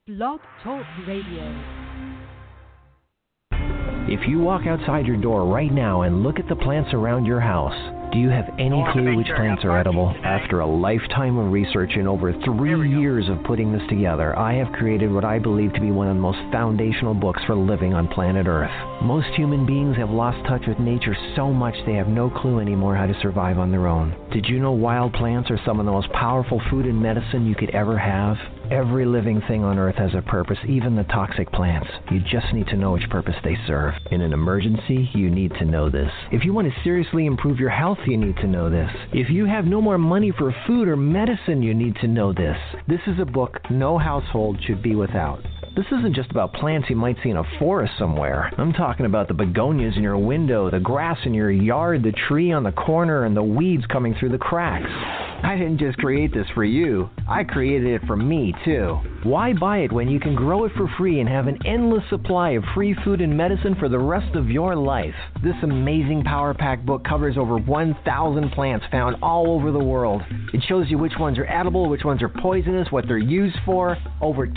Blog Talk Radio. If you walk outside your door right now and look at the plants around your house, do you have any clue which plants are edible? After a lifetime of research and over 3 years of putting this together, I have created what I believe to be one of the most foundational books for living on planet Earth. Most human beings have lost touch with nature so much they have no clue anymore how to survive on their own. Did you know wild plants are some of the most powerful food and medicine you could ever have? Every living thing on Earth has a purpose, even the toxic plants. You just need to know which purpose they serve. In an emergency, you need to know this. If you want to seriously improve your health, you need to know this. If you have no more money for food or medicine, you need to know this. This is a book no household should be without. This isn't just about plants you might see in a forest somewhere. I'm talking about the begonias in your window, the grass in your yard, the tree on the corner, and the weeds coming through the cracks. I didn't just create this for you. I created it for me, too. Why buy it when you can grow it for free and have an endless supply of free food and medicine for the rest of your life? This amazing Power Pack book covers over 1,000 plants found all over the world. It shows you which ones are edible, which ones are poisonous, what they're used for. Over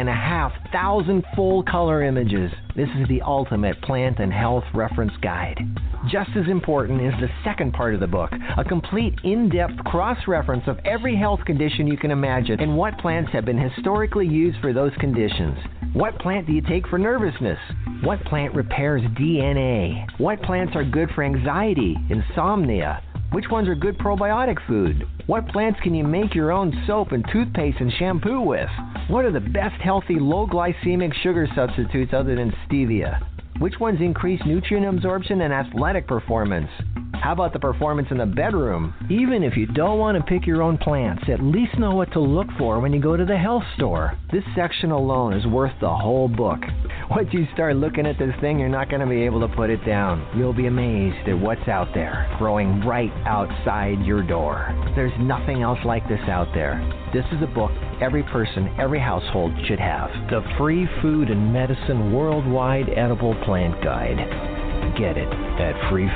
2,500 full-color images. This is the ultimate plant and health reference guide. Just as important is the second part of the book, a complete in-depth cross-reference of every health condition you can imagine and what plants have been historically used for those conditions. What plant do you take for nervousness? What plant repairs DNA? What plants are good for anxiety, insomnia? Which ones are good probiotic food? What plants can you make your own soap and toothpaste and shampoo with? What are the best healthy low glycemic sugar substitutes other than stevia? Which ones increase nutrient absorption and athletic performance? How about the performance in the bedroom? Even if you don't want to pick your own plants, at least know what to look for when you go to the health store. This section alone is worth the whole book. Once you start looking at this thing, you're not going to be able to put it down. You'll be amazed at what's out there, growing right outside your door. There's nothing else like this out there. This is a book every person, every household should have. The Free Food and Medicine Worldwide Edible Plant Guide. Get it at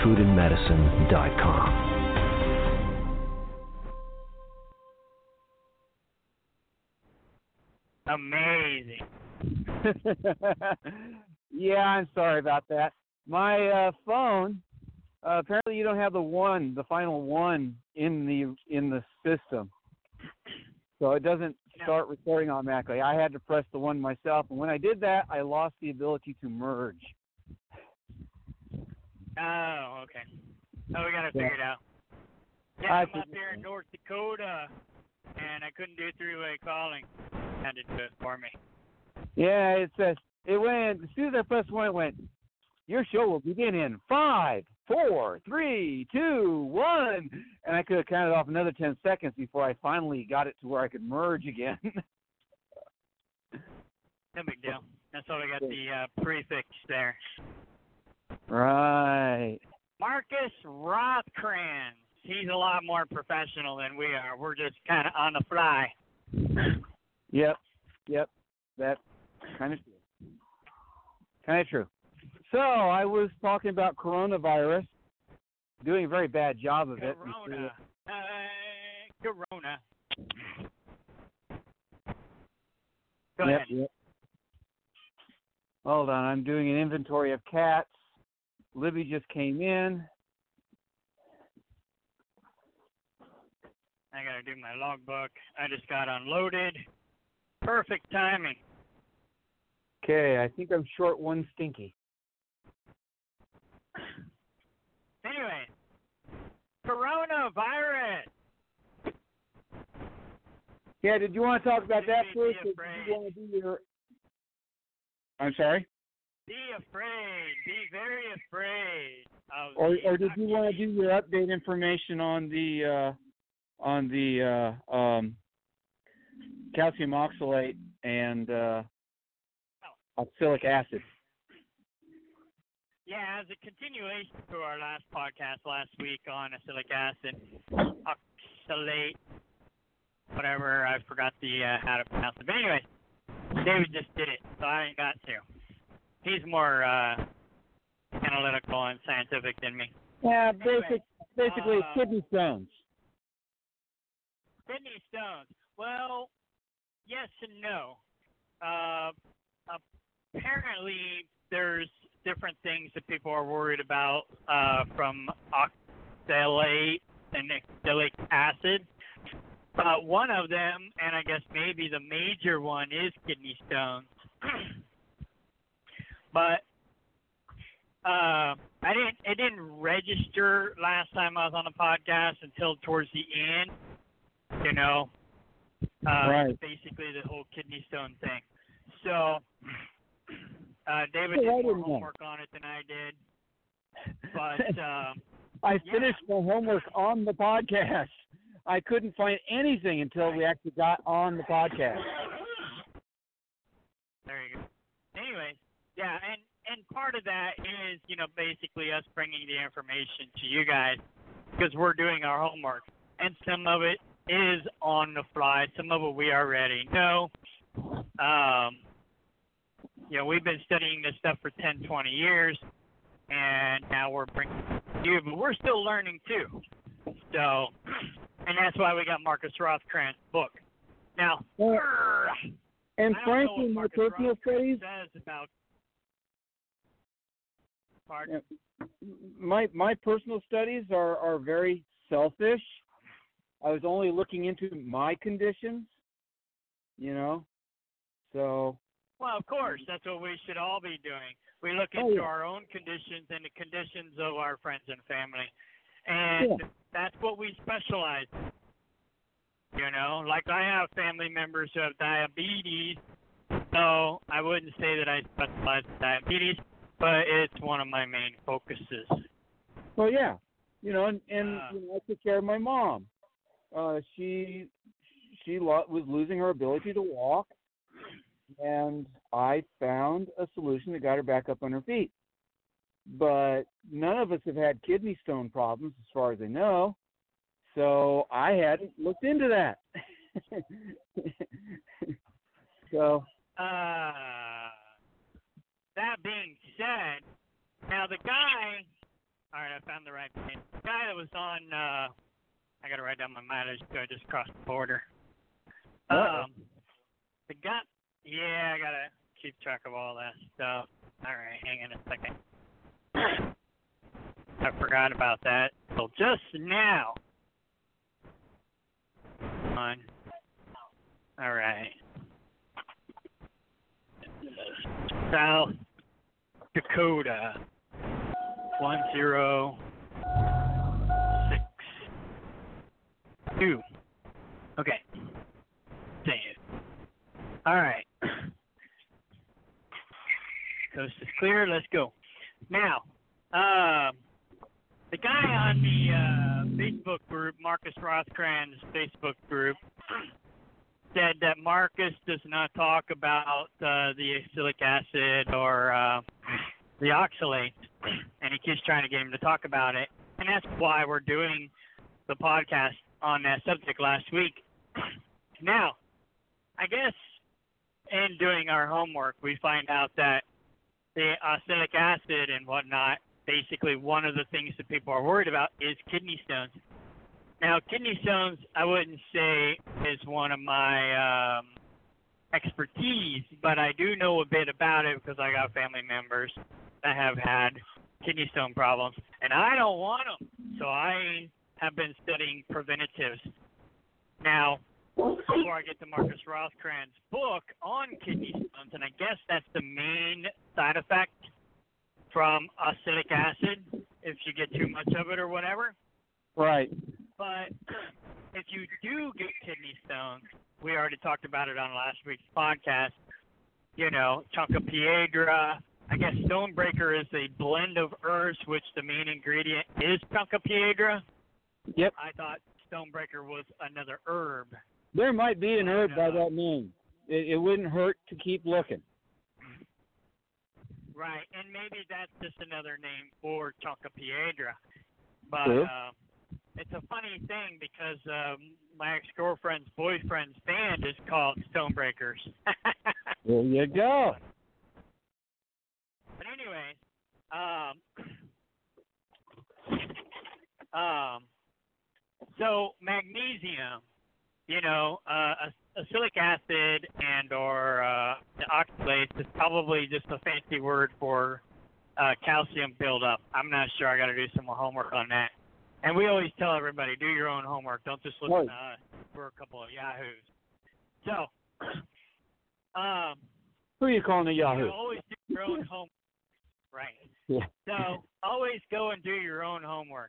freefoodandmedicine.com. Amazing. Yeah, I'm sorry about that. My phone. Apparently, you don't have the final one in the system, so it doesn't start recording automatically. I had to press the one myself, and when I did that, I lost the ability to merge. Oh, okay. Oh, we got to figure it out. Yeah, I'm up here in North Dakota, and I couldn't do three-way calling. Had to do it for me. Yeah, it says, it went, as soon as I pressed one, it went, your show will begin in 5, 4, 3, 2, 1. And I could have counted off another 10 seconds before I finally got it to where I could merge again. No big deal. That's why we got the prefix there. Right. Marcus Rothkranz. He's a lot more professional than we are. We're just kind of on the fly. Yep. That's kind of true. So I was talking about coronavirus, doing a very bad job of it. Corona. Go ahead. Yep. Hold on, I'm doing an inventory of cats. Libby just came in. I got to do my logbook. I just got unloaded. Perfect timing. Okay, I think I'm short one stinky. Anyway, coronavirus. Yeah, did you want to talk about that first? Or did you want to do your... I'm sorry? Be afraid. Be very afraid. Or did you want to do your update information on the calcium oxalate and oxalic acid? Yeah, as a continuation to our last podcast last week on oxalic acid, oxalate, whatever, I forgot how to pronounce it. But anyway, David just did it, so I ain't got to. He's more analytical and scientific than me. Yeah, anyway, basically kidney stones. Kidney stones. Well, yes and no. apparently there's different things that people are worried about from oxalate and oxalic acid. One of them, and I guess maybe the major one, is kidney stones. But it didn't register last time I was on the podcast until towards the end. You know, Right. basically the whole kidney stone thing. So David Yeah, did I more didn't know. homework on it than I did. But I finished my homework on the podcast. I couldn't find anything until we actually got on the podcast. there you go. Anyways, yeah, and part of that is, you know, basically us bringing the information to you guys because we're doing our homework. And some of it is on the fly. Some of it we already know. You know, we've been studying this stuff for 10, 20 years, and now we're bringing it to you, but we're still learning too. So, and that's why we got Marcus Rothkranz's book. Now, Well, and I don't know frankly, what my Marcus personal Rothkranz studies, says about. Pardon? my personal studies are very selfish. I was only looking into my conditions, you know. So Well, of course, that's what we should all be doing. We look Oh, into yeah. our own conditions and the conditions of our friends and family, and that's what we specialize in. You know, like I have family members who have diabetes, so I wouldn't say that I specialize in diabetes, but it's one of my main focuses. well, yeah, you know, and you Uh. know, I took care of my mom. She was losing her ability to walk, and I found a solution that got her back up on her feet. But none of us have had kidney stone problems as far as I know, so I hadn't looked into that. So, That being said, now the guy, all right, I found the right name. The guy that was on, I got to write down my mileage because I just crossed the border. The guy, yeah, I got to keep track of all that stuff. All right, hang on a second. I forgot about that till just now. Come on. All right. South Dakota 1062. Okay. Save. All right. Coast is clear. Let's go. Now, the guy on the Facebook group, Marcus Rothkranz's Facebook group, said that Marcus does not talk about the oxalic acid or the oxalate, and he keeps trying to get him to talk about it. And that's why we're doing the podcast on that subject last week. Now, I guess in doing our homework, we find out that the oxalic acid and whatnot, basically one of the things that people are worried about is kidney stones. Now, kidney stones, I wouldn't say is one of my expertise, but I do know a bit about it because I got family members that have had kidney stone problems, and I don't want them, so I have been studying preventatives. Now, before I get to Marcus Rothkranz's book on kidney stones, and I guess that's the main side effect from oxalic acid, if you get too much of it or whatever. right. But if you do get kidney stones, we already talked about it on last week's podcast, you know, Chunkapiedra. I guess Stonebreaker is a blend of herbs, which the main ingredient is Chunkapiedra. Yep. I thought Stonebreaker was another herb. There might be an herb by that name. It wouldn't hurt to keep looking. Right, and maybe that's just another name for Chunkapiedra. But True. it's a funny thing because my ex-girlfriend's boyfriend's band is called Stonebreakers. There you go. But anyway, so magnesium, you know, oxalic acid and or oxalates is probably just a fancy word for calcium buildup. I'm not sure. I got to do some more homework on that. And we always tell everybody, do your own homework. Don't just listen to us. We're a couple of yahoos. So, who are you calling a yahoo? you always do your own homework. Right. Yeah. So, always go and do your own homework.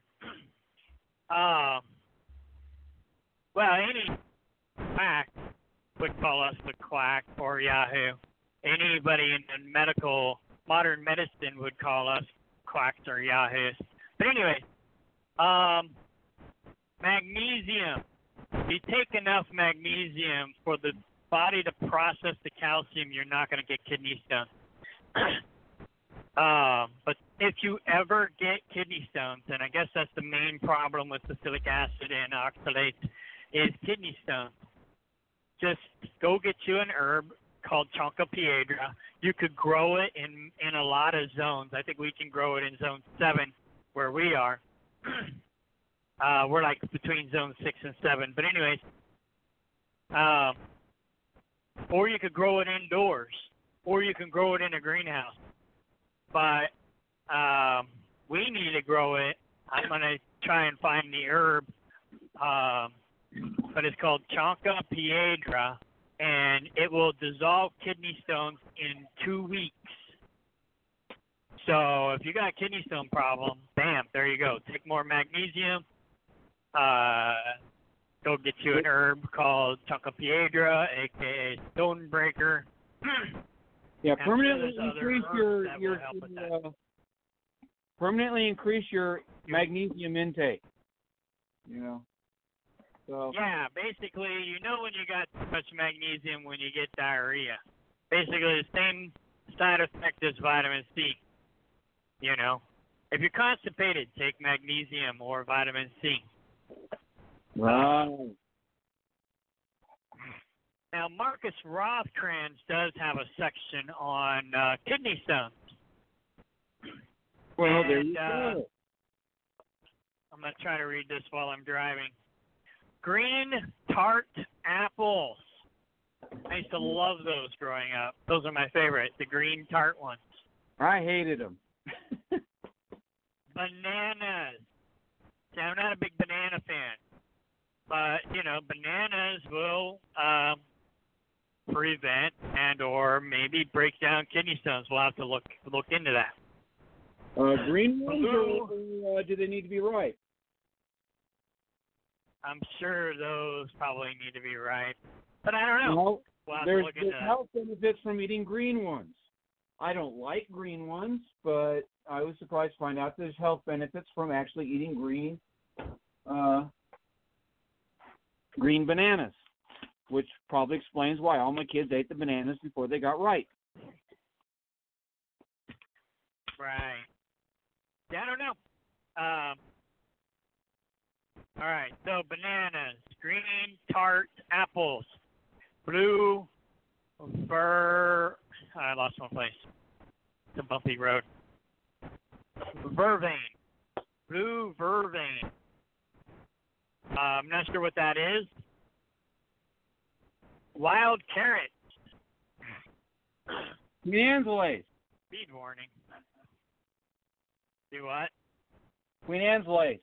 Well, any quack would call us the quack or yahoo. Anybody in modern medicine would call us quacks or yahoos. But anyway, magnesium. If you take enough magnesium for the body to process the calcium, you're not going to get kidney stones. But if you ever get kidney stones, and I guess that's the main problem with salicylic acid and oxalates, is kidney stones. Just go get you an herb called Chonca-Piedra. You could grow it in a lot of zones. I think we can grow it in zone 7 where we are. We're like between zone 6 and 7. But anyways, or you could grow it indoors, or you can grow it in a greenhouse. But we need to grow it. I'm going to try and find the herb, but it's called Chonca-Piedra, and it will dissolve kidney stones in 2 weeks. So if you got a kidney stone problem, bam, there you go. Take more magnesium. Go get you an herb called Chonca-Piedra, a.k.a. Stonebreaker. Yeah, permanently increase permanently increase your magnesium intake. You know. So. Yeah, basically, you know when you got too much magnesium when you get diarrhea. Basically, the same side effect as vitamin C. You know, if you're constipated, take magnesium or vitamin C. Right. Now, Marcus Rothkranz does have a section on kidney stones. Well, and, there you go. I'm going to try to read this while I'm driving. Green tart apples. I used to love those growing up. Those are my favorite, the green tart ones. I hated them. Bananas. See, I'm not a big banana fan. But, you know, bananas will prevent and or maybe break down kidney stones. We'll have to look into that. Green ones, or do they need to be ripe? I'm sure those probably need to be ripe. But I don't know. Well, we'll have there's to look into that. health benefits from eating green ones. I don't like green ones, but I was surprised to find out there's health benefits from actually eating green bananas, which probably explains why all my kids ate the bananas before they got ripe. Right. Yeah, I don't know. All right, so bananas, green tart apples, blue I lost my place. It's a bumpy road. Vervain. Blue vervain. I'm not sure what that is. Wild carrots. Queen Anne's lace. Speed warning. Do what? Queen Anne's lace.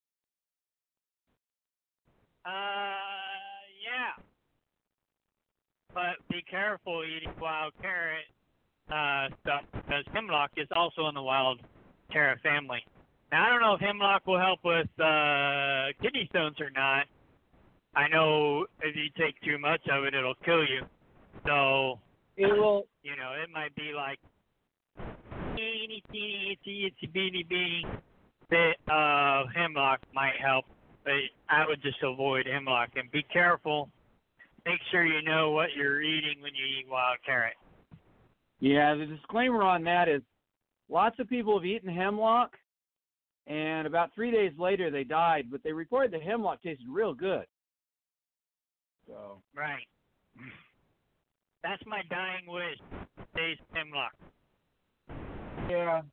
Yeah. But be careful eating wild carrot stuff because hemlock is also in the wild carrot family. Now, I don't know if hemlock will help with kidney stones or not. I know if you take too much of it, it'll kill you. So, it will. You know, it might be like teeny, itsy, beeny, beeny bit of hemlock might help. But I would just avoid hemlock and be careful. Make sure you know what you're eating when you eat wild carrot. Yeah, the disclaimer on that is lots of people have eaten hemlock, and about 3 days later they died, but they reported the hemlock tasted real good. So. Right. That's my dying wish. Taste hemlock. Yeah.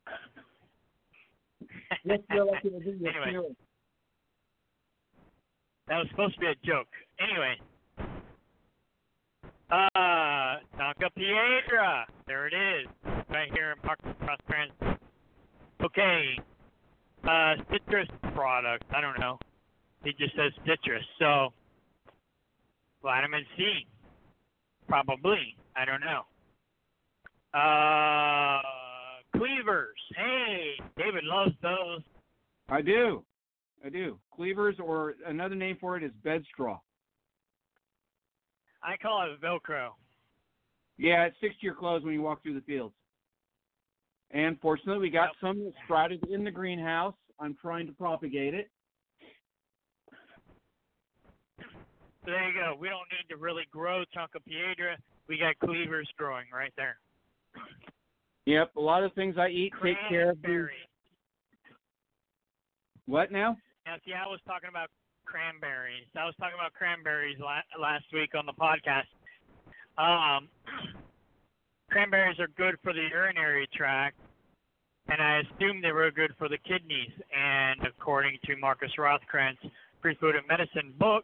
Just feel like it was in your anyway. spirit. That was supposed to be a joke. Anyway. Piedra. There it is. Right here in Marcus Roscrans. Okay. Citrus products. I don't know. He just says citrus. So, vitamin C. Probably. I don't know. Cleavers. Hey, David loves those. I do. Cleavers, or another name for it is bed straw. I call it Velcro. Yeah, it sticks to your clothes when you walk through the fields. And fortunately, we got some that sprouted in the greenhouse. I'm trying to propagate it. So there you go. We don't need to really grow Chonka Piedra. We got cleavers growing right there. Yep, a lot of things I eat take care of these. What now? Now, see, I was talking about cranberries. I was talking about cranberries last week on the podcast. Cranberries are good for the urinary tract, and I assumed they were good for the kidneys. And according to Marcus Rothkrantz' Free Food and Medicine book,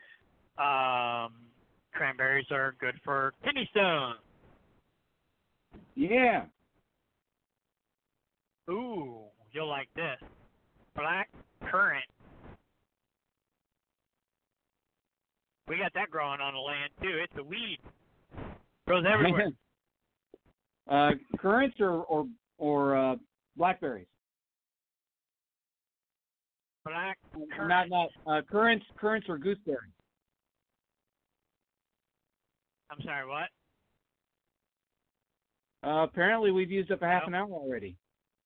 cranberries are good for kidney stones. Yeah. Ooh, you'll like this. Black currant. We got that growing on the land, too. It's a weed. Grows everywhere. Currants or blackberries? Black currant. Not currants or gooseberries. I'm sorry, what? Apparently we've used up a half an hour already.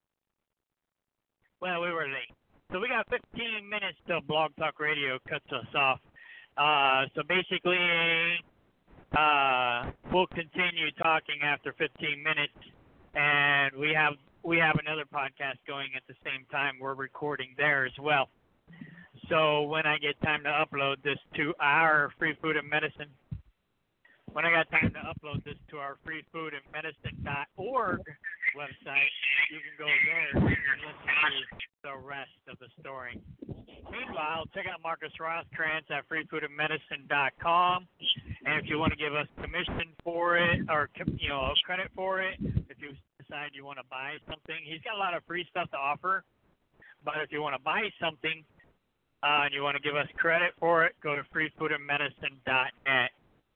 Well, we were late. So we got 15 minutes till Blog Talk Radio cuts us off. So basically, we'll continue talking after 15 minutes, and we have another podcast going at the same time. We're recording there as well. So when I get time to upload this to our Free Food and Medicine, freefoodandmedicine.org website, you can go there and listen to the rest of the story. Meanwhile, check out Marcus Roscrantz at freefoodandmedicine.com. And if you want to give us commission for it, or credit for it, if you decide you want to buy something, he's got a lot of free stuff to offer. But if you want to buy something and you want to give us credit for it, go to freefoodandmedicine.net.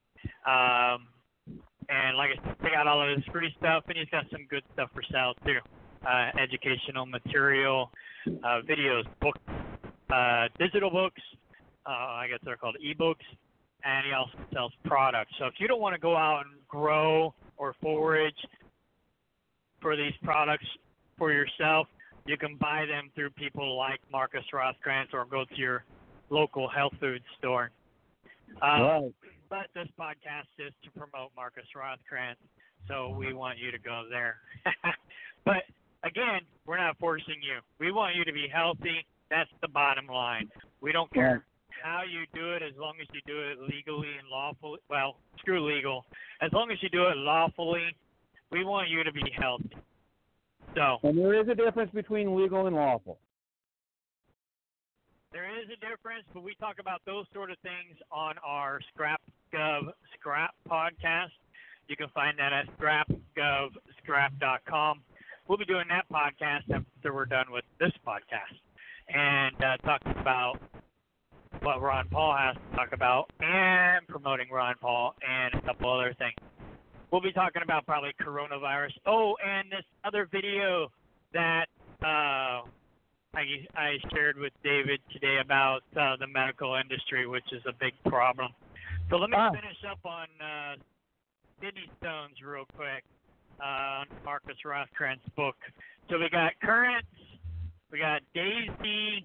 And like I said, check out all of his free stuff, and he's got some good stuff for sale too. Educational material, videos, books, digital books, I guess they're called ebooks, and he also sells products. So if you don't want to go out and grow or forage for these products for yourself, you can buy them through people like Marcus Roscrantz or go to your local health food store. Right. But this podcast is to promote Marcus Roscrantz, so we want you to go there. But again, we're not forcing you. We want you to be healthy. That's the bottom line. We don't care how you do it, as long as you do it legally and lawfully. Well, screw legal. As long as you do it lawfully, we want you to be healthy. So. And there is a difference between legal and lawful. There is a difference, but we talk about those sort of things on our ScrapGov Scrap podcast. You can find that at scrapgovscrap.com. We'll be doing that podcast after we're done with this podcast and talking about what Ron Paul has to talk about and promoting Ron Paul and a couple other things. We'll be talking about probably coronavirus. Oh, and this other video that I shared with David today about the medical industry, which is a big problem. So let me finish up on kidney stones real quick on Marcus Roscrantz's book. So we got currants, we got daisies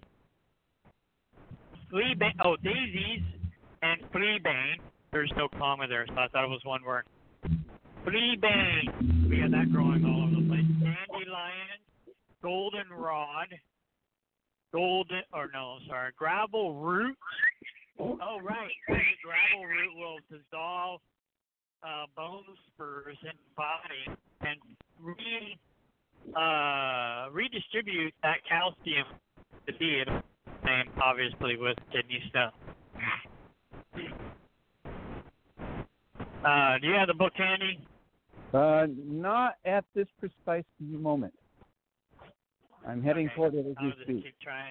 and fleabane. There's no comma there, so I thought it was one word. Fleabane, we got that growing all over the place. Dandelion, goldenrod, gravel root. Oh, right. The gravel root will dissolve bone spurs in the body and redistribute that calcium to be the same, obviously, with kidney stone. Do you have the book handy? Not at this precise moment. I'm heading toward it as I'll we just speak.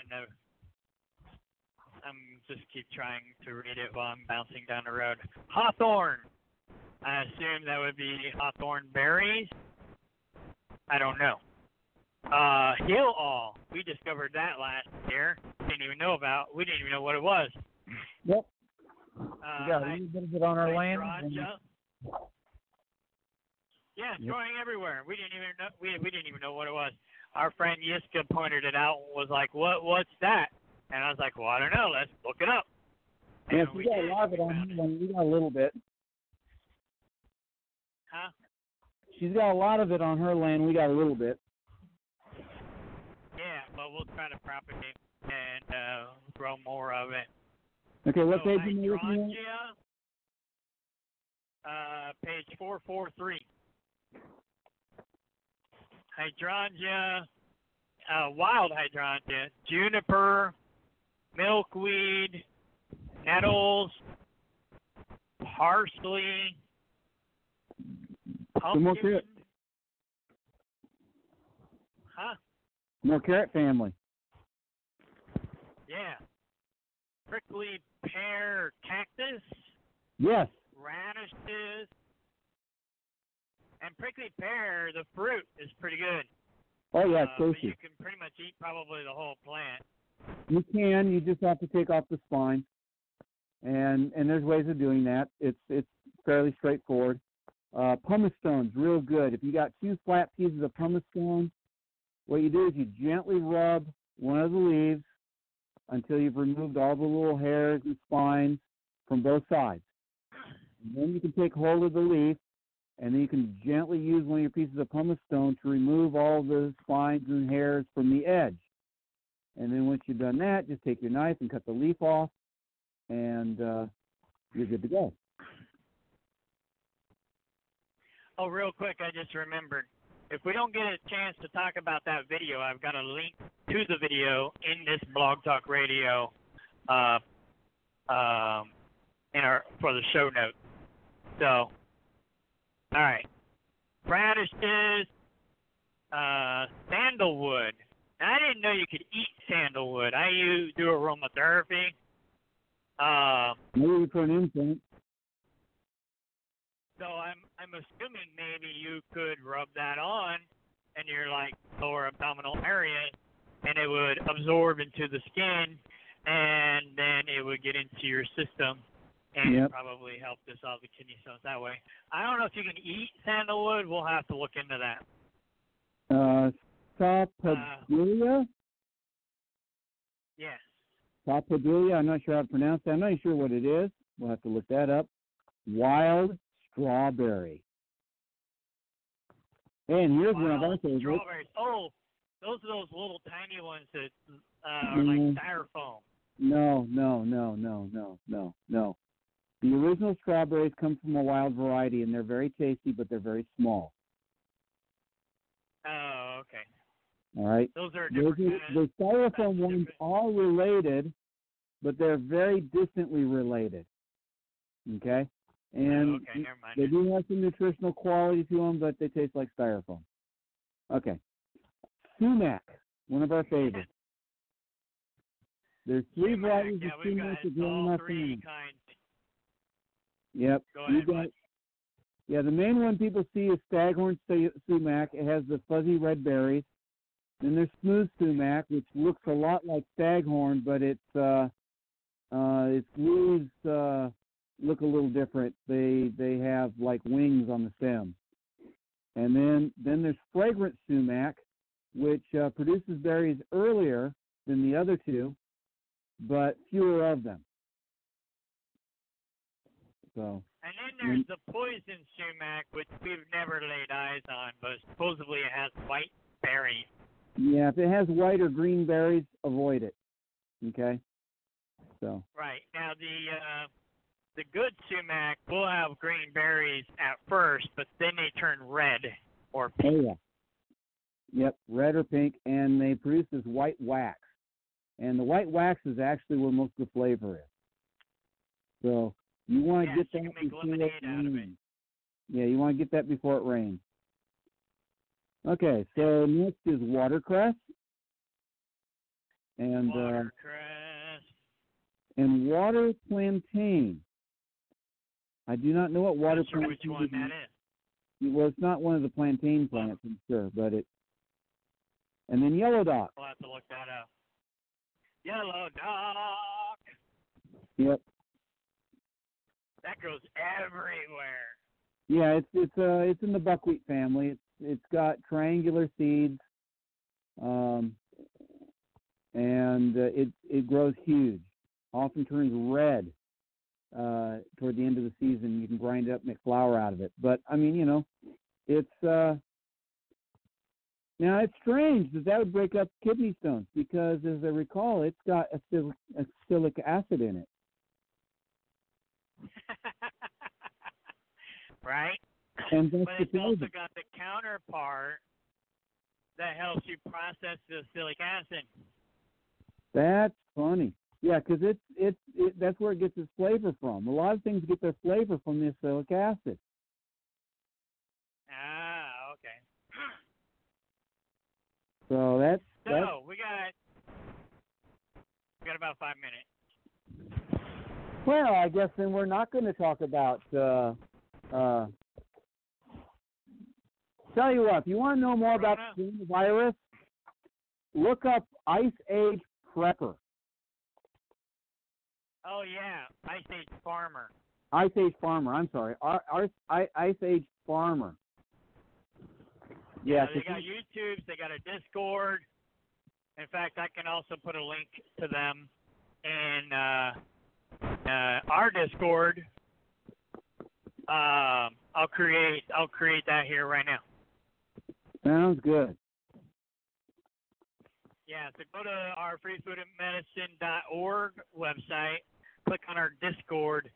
keep trying to read it while I'm bouncing down the road. Hawthorn. I assume that would be hawthorn berries. I don't know. Hill all. We discovered that last year. We didn't even know what it was. Yep. We got a little bit of it on our land. Yeah, it's growing everywhere. We didn't even know. We didn't even know what it was. Our friend Yiska pointed it out and was like, "What's that?" And I was like, "Well, I don't know. Let's look it up." Yes, we got a lot of it on her land. We got a little bit. Huh? She's got a lot of it on her land. We got a little bit. Yeah, but we'll try to propagate and grow more of it. Okay, what page are you looking hydrangea, page 443. Hydrangea, wild hydrangea, juniper, milkweed, nettles, parsley, Some more pumpkin. carrot. Huh? More carrot family. Yeah. Prickly pear cactus, Yes. radishes, and prickly pear, the fruit is pretty good. Oh, yeah, it's But tasty. you can pretty much eat probably the whole plant. You can. You just have to take off the spine. And there's ways of doing that. It's fairly straightforward. Pumice stone's real good. If you got 2 flat pieces of pumice stone, what you do is you gently rub one of the leaves until you've removed all the little hairs and spines from both sides. And then you can take hold of the leaf, and then you can gently use one of your pieces of pumice stone to remove all the spines and hairs from the edge. And then once you've done that, just take your knife and cut the leaf off, and you're good to go. Oh, real quick, I just remembered. If we don't get a chance to talk about that video, I've got a link to the video in this Blog Talk Radio for the show notes. So, all right. Radishes, sandalwood. Now, I didn't know you could eat sandalwood. I do aromatherapy. Maybe for an incense. So I'm assuming maybe you could rub that on in your lower abdominal area, and it would absorb into the skin, and then it would get into your system and probably help dissolve the kidney stones that way. I don't know if you can eat sandalwood. We'll have to look into that. Sapodilla? Yes. Sapodilla. I'm not sure how to pronounce that. I'm not sure what it is. We'll have to look that up. Wild strawberry. And here's one of our favorites. Strawberries. Oh, those are those little tiny ones that are like styrofoam. No. The original strawberries come from a wild variety, and they're very tasty, but they're very small. Oh, okay. All right. Those are different. The styrofoam ones are related, but they're very distantly related. Okay? And okay, never mind. they do have some nutritional quality to them, but they taste like styrofoam. Okay. Sumac, one of our favorites. There's 3 varieties of sumac that grow in our family. Yep. Go ahead, the main one people see is staghorn sumac. It has the fuzzy red berries. Then there's smooth sumac, which looks a lot like staghorn, but its leaves look a little different. They have like wings on the stem. And then there's fragrant sumac, which produces berries earlier than the other 2, but fewer of them. So. And then there's the poison sumac, which we've never laid eyes on, but supposedly it has white berries. Yeah, if it has white or green berries, avoid it. Okay. So. Right now, the good sumac will have green berries at first, but then they turn red or pink. Oh yeah. Yep, red or pink, and they produce this white wax. And the white wax is actually where most of the flavor is. So you want to get that. You can make lemonade out of it. Yeah, you want to get that before it rains. Okay, so next is watercress. And watercress. And water plantain. I do not know what water Not sure plantain which one that is. Well, it's not one of the plantain plants, I'm sure, but it. And then yellow dock. We'll have to look that up. Yellow dock. Yep. That grows everywhere. Yeah, it's in the buckwheat family. It's got triangular seeds, and it grows huge. Often turns red toward the end of the season. You can grind it up and make flour out of it. But I mean, it's now it's strange that would break up kidney stones because, as I recall, it's got acetic acid in it. Right? And that's but it's also got the counterpart that helps you process the acetic acid. That's funny. Yeah, because it's that's where it gets its flavor from. A lot of things get their flavor from the acetic acid. Ah, okay. So that's we got about 5 minutes. Well, I guess then we're not going to talk about. Tell you what, if you want to know more about the virus, look up Ice Age Prepper. Oh yeah, Ice Age Farmer. Ice Age Farmer. I'm sorry, Ice Age Farmer. Yeah, they got YouTube. They got a Discord. In fact, I can also put a link to them in our Discord. I'll create that here right now. Sounds good. Yeah, so go to our freefoodandmedicine.org website, click on our Discord,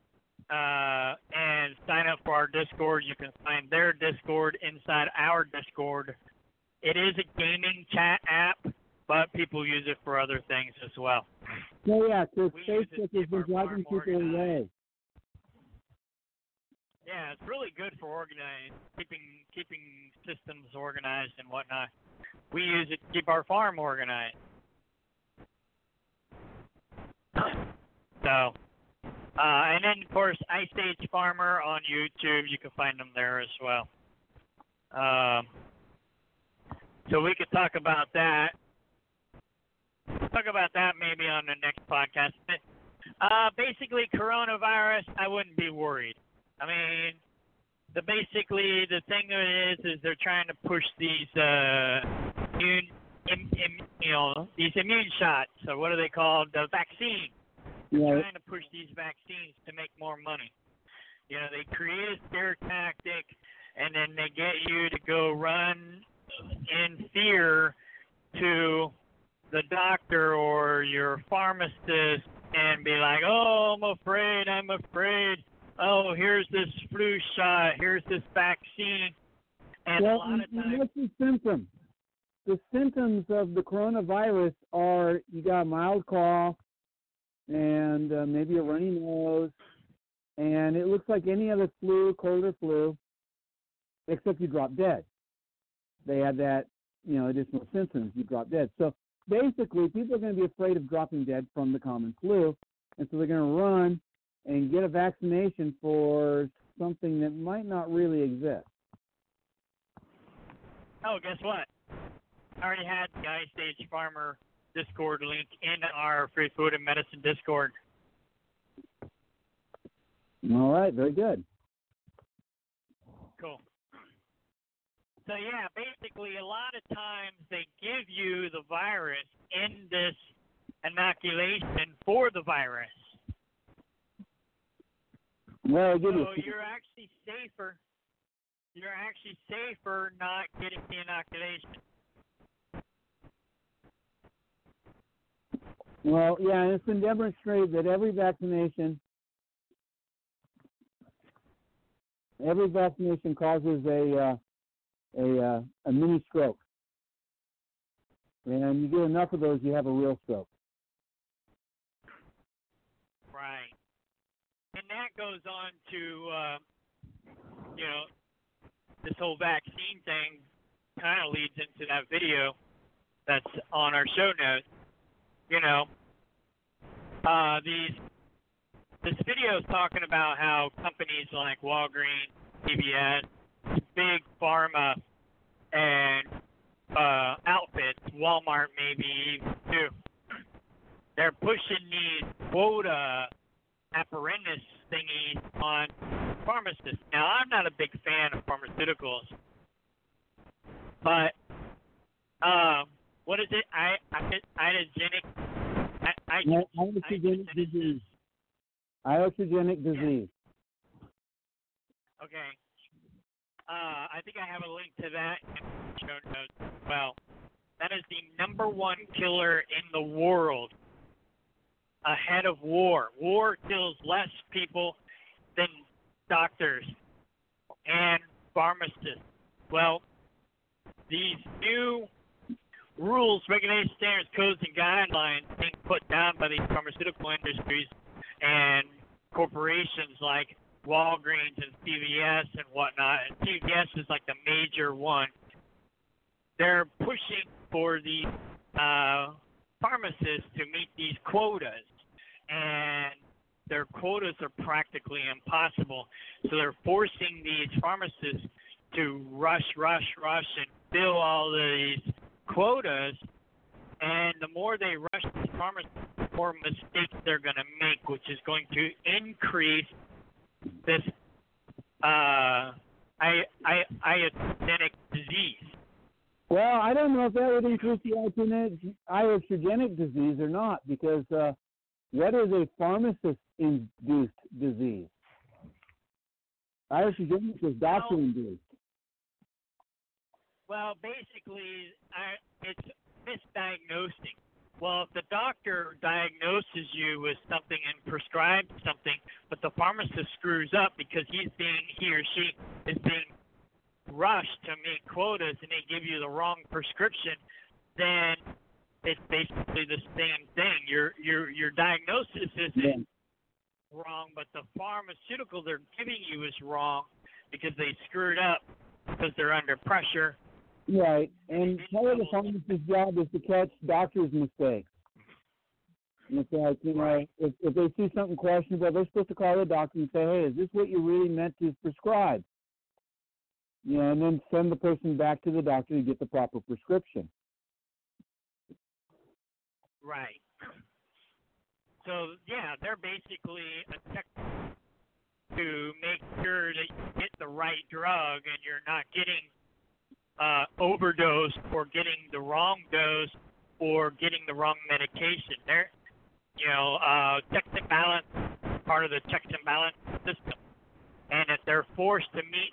and sign up for our Discord. You can find their Discord inside our Discord. It is a gaming chat app, but people use it for other things as well. Oh, yeah, because Facebook has been driving people away. Yeah, it's really good for organizing, keeping systems organized and whatnot. We use it to keep our farm organized. So, and then, of course, Ice Age Farmer on YouTube. You can find them there as well. So we could talk about that. Talk about that maybe on the next podcast. Basically, coronavirus, I wouldn't be worried. I mean, basically the thing is they're trying to push these these immune shots. So what are they called? The vaccine. They're trying to push these vaccines to make more money. They create a scare tactic, and then they get you to go run in fear to the doctor or your pharmacist and be like, "Oh, I'm afraid. Oh, here's this flu shot. Here's this vaccine." And a lot of times, what's the symptom? The symptoms of the coronavirus are you got a mild cough and maybe a runny nose, and it looks like any other flu, cold or flu, except you drop dead. They had that, additional symptoms. You drop dead. So basically, people are going to be afraid of dropping dead from the common flu, and so they're going to run and get a vaccination for something that might not really exist. Oh, guess what? I already had the Ice Age Farmer Discord link in our Free Food and Medicine Discord. All right, very good. Cool. So, yeah, basically a lot of times they give you the virus in this inoculation for the virus. Well, so you're actually safer. You're actually safer not getting the inoculation. Well, yeah, and it's been demonstrated that every vaccination causes a mini stroke. And you get enough of those, you have a real stroke. Right. And that goes on to, this whole vaccine thing kind of leads into that video that's on our show notes. This video is talking about how companies like Walgreens, CVS, big pharma, and outfits, Walmart maybe even too, they're pushing these quota apparatus thingies on pharmacists. Now, I'm not a big fan of pharmaceuticals, but what is it? Iatrogenic disease. Iatrogenic disease. Okay. I think I have a link to that in the show notes as well. That is the number one killer in the world, ahead of war. War kills less people than doctors and pharmacists. Well, these new rules, regulations, standards, codes, and guidelines being put down by these pharmaceutical industries and corporations like Walgreens and CVS and whatnot, and CVS is like the major one. They're pushing for the pharmacists to meet these quotas, and their quotas are practically impossible. So they're forcing these pharmacists to rush and fill all these quotas, and the more they rush these pharmacists, the more mistakes they're going to make, which is going to increase this iatrogenic disease. Well, I don't know if that would increase the iatrogenic disease or not, because what is a pharmacist-induced disease? Iatrogenic is doctor-induced. Well, basically, it's misdiagnosing. Well, if the doctor diagnoses you with something and prescribes something, but the pharmacist screws up because he or she is being rushed to meet quotas and they give you the wrong prescription, then it's basically the same thing. Your diagnosis isn't wrong, but the pharmaceutical they're giving you is wrong because they screwed up because they're under pressure. Right, and part of the pharmacist's job is to catch doctors' mistakes. And it's like, if they see something questionable, they're supposed to call the doctor and say, hey, is this what you really meant to prescribe? And then send the person back to the doctor to get the proper prescription. Right. So, they're basically a tech to make sure that you get the right drug and you're not getting overdosed or getting the wrong dose or getting the wrong medication. They're, checks and balance, part of the checks and balance system. And if they're forced to meet